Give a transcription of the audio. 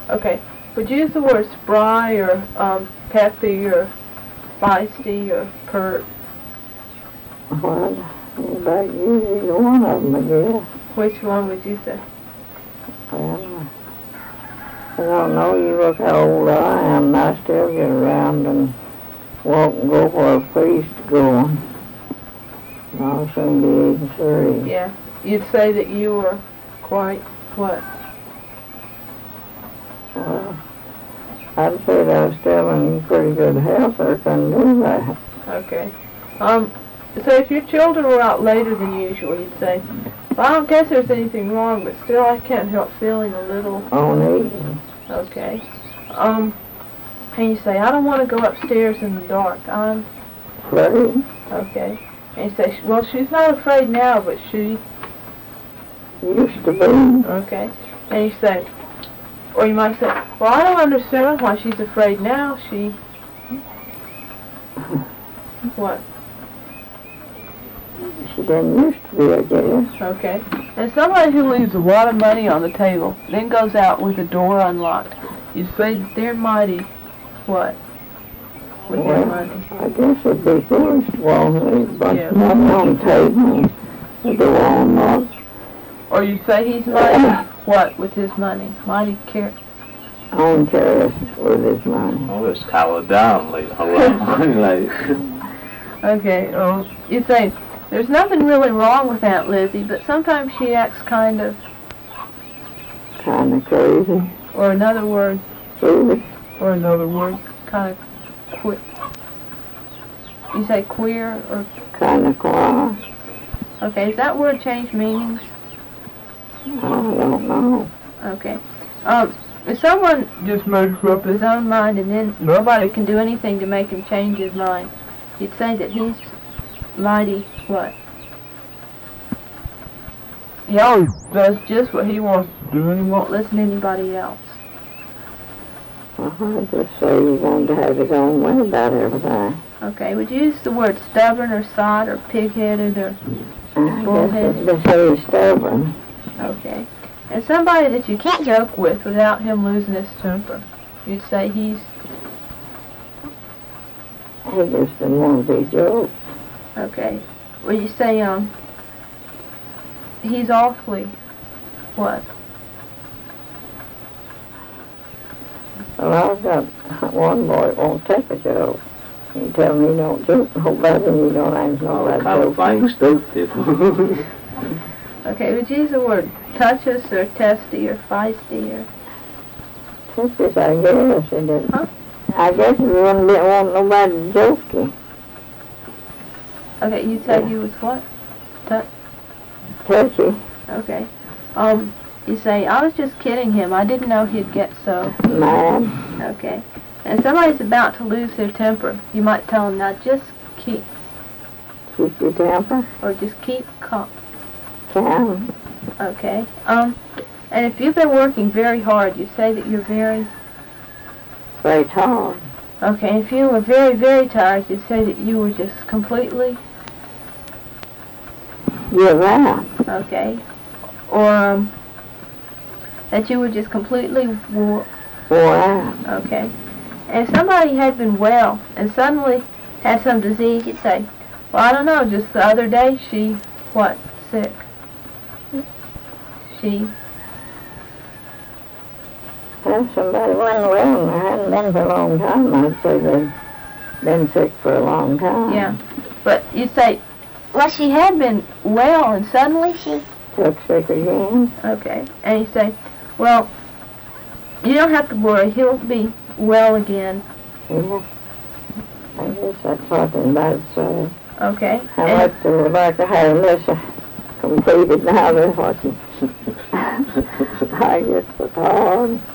Okay. Would you use the word spry or peppy or feisty or pert? Well, about you, either one of them, I guess. Which one would you say? Well, I don't know. You look how old I am, and I still get around and walk and go where a priest going. I'll soon be 83. Yeah. You'd say that you were quite what? Well, I'd say that I was still in pretty good health. I couldn't do that. Okay. So if your children were out later than usual, you'd say, well, I don't guess there's anything wrong, but still I can't help feeling a little... Uneasy. Okay. And you say, I don't want to go upstairs in the dark. I'm... Afraid? Okay. And you say, well, she's not afraid now, but she... Used to be. Okay. And you say, or you might say, well, I don't understand why she's afraid now. She... What? She didn't used to be, I guess. Okay. And somebody who leaves a lot of money on the table, then goes out with the door unlocked, you say that they're mighty, what? With their money. I guess it'd be foolish to want to leave a bunch Yeah. of money on the table, the door unlocked. Or you say he's mighty, what, with his money? Mighty careless with his money. Oh, it's cowered down like a lot of money, like. Okay, you say, there's nothing really wrong with Aunt Lizzie, but sometimes she acts kind of Crazy. or another word, Foolish. kind of quick. You say queer or... Kind of quiet. Okay, does that word change meanings? I don't know. Okay. If someone just makes up his own mind and then nobody can do anything to make him change his mind, you'd say that he's mighty what? He always does just what he wants to do and he won't listen to anybody else. I just say he wanted to have his own way about everything. Okay, would you use the word stubborn or sot or pig-headed or I bull-headed? guess they say he's stubborn. Okay. And somebody that you can't joke with without him losing his temper, you'd say he's... He just didn't want to be joked. Okay. Well, you say, he's awfully... what? Well, I've got one boy that won't take a joke. You tell him he don't joke nobody and you don't answer All nobody kind of joke. things, stupid. Okay, would you use the word touchous or testy or feisty or... Touches, I guess. He didn't. Huh? I guess he wouldn't want nobody to joke him. Okay, you said he was what? Touchy. Okay. You say, I was just kidding him. I didn't know he'd get so... Mad. Okay. And somebody's about to lose their temper. You might tell them, now just keep... Keep your temper. Or just keep calm. Calm. Okay. And if you've been working very hard, you say that you're very... Very tall. Okay, if you were very, very tired, you'd say that you were just completely... Give out. Okay. Or, that you were just completely Wore out. okay. And if somebody had been well and suddenly had some disease, you'd say, well, I don't know, just the other day she, what, sick? She... Well, somebody wasn't well and I hadn't been for a long time. I'd say they'd been sick for a long time. Yeah. But you'd say, well, she had been well and suddenly she... Took sick again. Okay. And you say, well, you don't have to worry. He'll be well again. Yeah. I guess that's what they're about to say. Okay. I would like to have this completed now. That's what you... I guess it's hard.